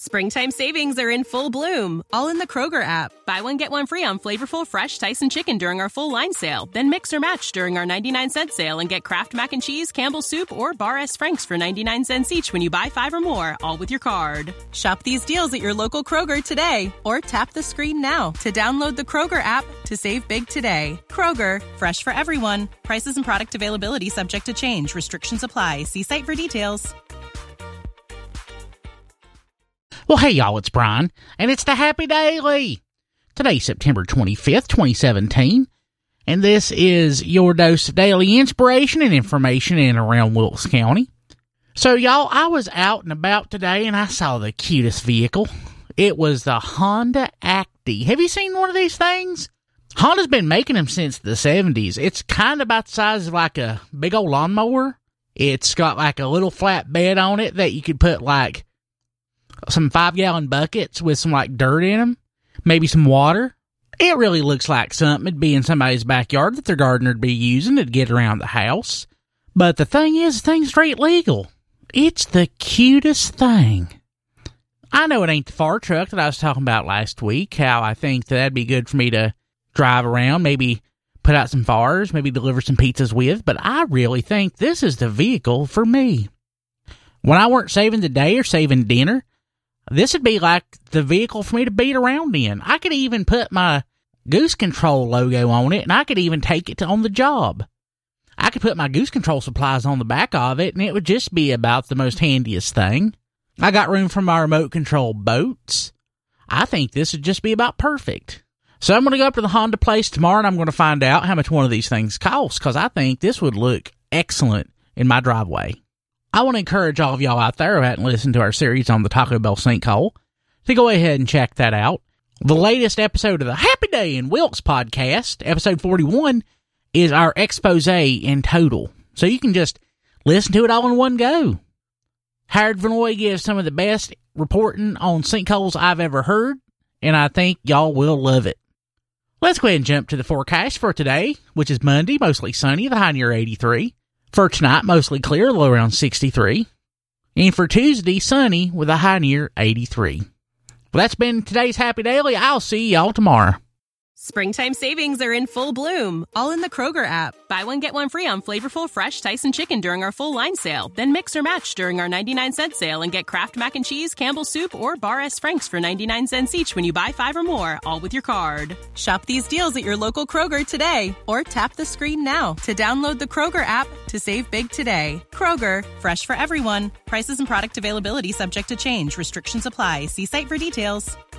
Springtime savings are in full bloom, all in the Kroger app. Buy one, get one free on flavorful, fresh Tyson chicken during our full line sale. Then mix or match during our 99-cent sale and get Kraft Mac and Cheese, Campbell's Soup, or Bar S. Frank's for 99 cents each when you buy 5 or more, all with your card. Shop these deals at your local Kroger today, or tap the screen now to download the Kroger app to save big today. Kroger, fresh for everyone. Prices and product availability subject to change. Restrictions apply. See site for details. Well, hey, y'all, it's Brian, and it's the Happy Daily. Today's September 25th, 2017, and this is your dose of daily inspiration and information in and around Wilkes County. So, y'all, I was out and about today, and I saw the cutest vehicle. It was the Honda Acti. Have you seen one of these things? Honda's been making them since the 70s. It's kind of about the size of like a big old lawnmower. It's got like a little flat bed on it that you could put like some 5-gallon buckets with some like dirt in them, maybe some water. It really looks like something that'd be in somebody's backyard that their gardener'd be using to get around the house. But the thing is, the thing's straight legal. It's the cutest thing. I know it ain't the fire truck that I was talking about last week, how I think that'd be good for me to drive around, maybe put out some fires, maybe deliver some pizzas with, but I really think this is the vehicle for me. When I weren't saving the day or saving dinner, this would be like the vehicle for me to beat around in. I could even put my Goose Control logo on it, and I could even take it on the job. I could put my Goose Control supplies on the back of it, and it would just be about the most handiest thing. I got room for my remote control boats. I think this would just be about perfect. So I'm going to go up to the Honda place tomorrow, and I'm going to find out how much one of these things costs, because I think this would look excellent in my driveway. I want to encourage all of y'all out there who hadn't listened to our series on the Taco Bell sinkhole to go ahead and check that out. The latest episode of the Happy Day in Wilkes podcast, episode 41, is our expose in total. So you can just listen to it all in one go. Howard Vanoy gives some of the best reporting on sinkholes I've ever heard, and I think y'all will love it. Let's go ahead and jump to the forecast for today, which is Monday, mostly sunny, the high near 83. For tonight, mostly clear, low around 63. And for Tuesday, sunny with a high near 83. Well, that's been today's Happy Daily. I'll see y'all tomorrow. Springtime savings are in full bloom, all in the Kroger app. Buy one, get one free on flavorful, fresh Tyson chicken during our full line sale. Then mix or match during our 99-cent sale and get Kraft Mac and Cheese, Campbell's Soup, or Bar S. Frank's for 99 cents each when you buy 5 or more, all with your card. Shop these deals at your local Kroger today, or tap the screen now to download the Kroger app to save big today. Kroger, fresh for everyone. Prices and product availability subject to change. Restrictions apply. See site for details.